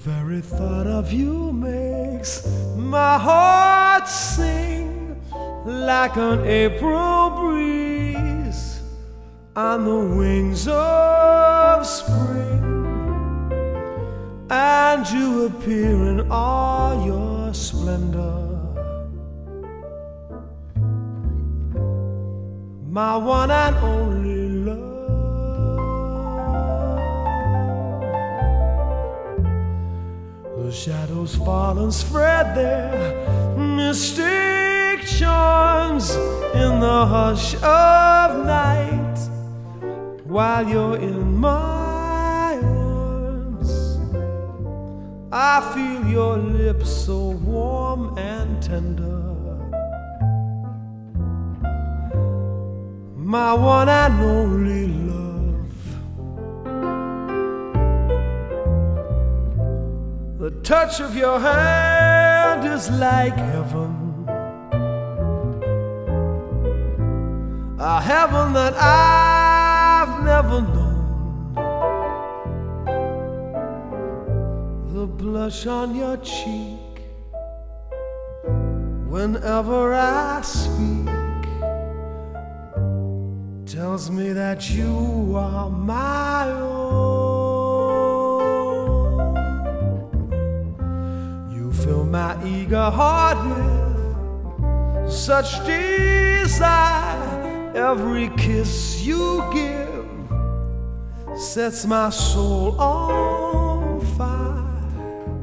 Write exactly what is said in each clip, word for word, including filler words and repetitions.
very thought of you makes my heart sing like an April breeze on the wings of spring, and you appear in all your splendor, my one and only love. The shadows fall and spread their mystic charms in the hush of night, while you're in my arms. I feel your lips so warm and tender, my one and only love. The touch of your hand is like heaven, a heaven that I've never known. The blush on your cheek whenever I speak tells me that you are my own. You fill my eager heart with such desire. Every kiss you give sets my soul on fire.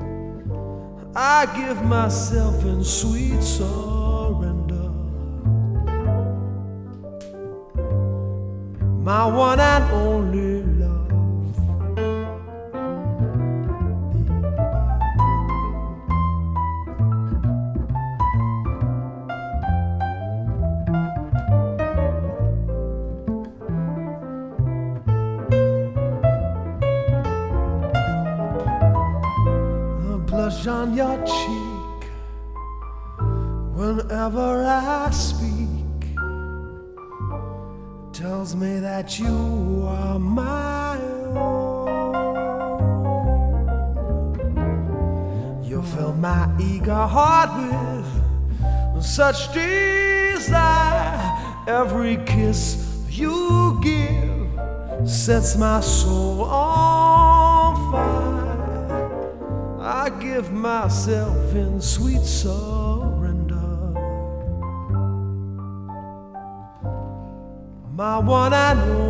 I give myself in sweet surrender, my one and only love. The blush on your cheek whenever I speak tells me that you are my own. You fill my eager heart with such desire. Every kiss you give sets my soul on fire. I give myself in sweet surrender, my one and only.